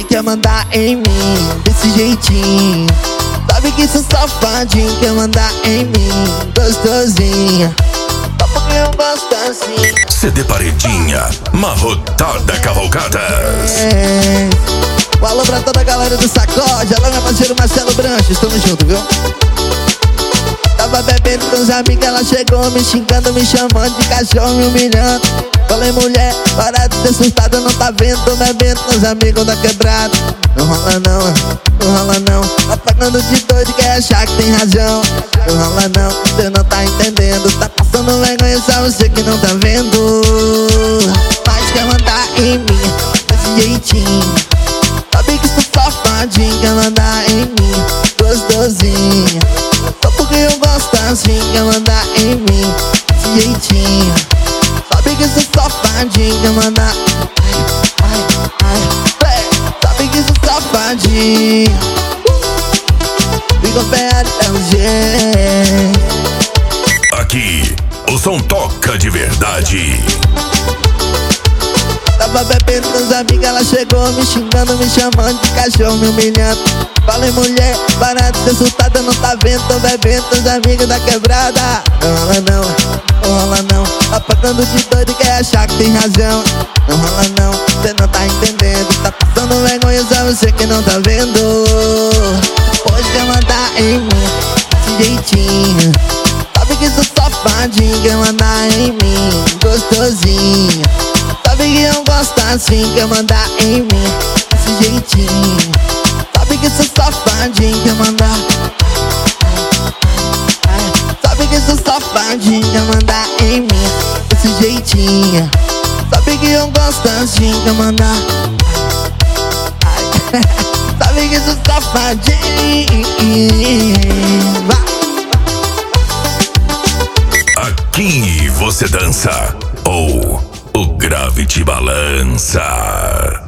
quer mandar em mim desse jeitinho. Sabe que sou safadinho, quer mandar em mim gostosinha. Só porque eu gosto assim. CD Paredinha, Marrotada Cavalcadas. Um alô pra toda a galera do Sacode. Alô meu parceiro Marcelo Branches, tamo junto, viu? Tava bebendo com os amigos, ela chegou me xingando, me chamando de cachorro, me humilhando. Falei, mulher, para de ser assustada, não tá vendo? Tô bebendo com os amigos da quebrada. Não rola não, não rola não. Tá pagando de doido, quer achar que tem razão. Não rola não, você não tá entendendo. Tá passando vergonha, só você que não tá vendo. Mas quer mandar em mim desse jeitinho. Sabe que sou safadinho, quer mandar em mim gostosinha. Só porque eu gosto assim, quer mandar em mim desse jeitinho. Sabe que sou safadinho, quer mandar. Sabe que sou safadinho. Fica pé até o jeito. Aqui, o som toca de verdade. Tava bebendo com os amigos, ela chegou me xingando, me chamando de cachorro, me humilhando. Falei, mulher, para de ser assustada, não tá vendo? Tô bebendo com os amigos da quebrada. Não rola não, não rola não. Tá pagando de doido e quer achar que tem razão. Não rola não, cê não tá entendendo. Tá passando vergonha, só você que não tá vendo. Hoje quer mandar em mim desse jeitinho. Sabe que sou safadinho, quer mandar em mim gostosinha. Sabe que eu gosto assim, quer mandar em mim desse jeitinho. Sabe que sou safadinho, quer mandar. Sabe que sou safadinho, quer mandar em mim desse jeitinho. Sabe que eu gosto assim, quer mandar. Sabe que sou safadinho. Aqui você dança ou o grave te balança.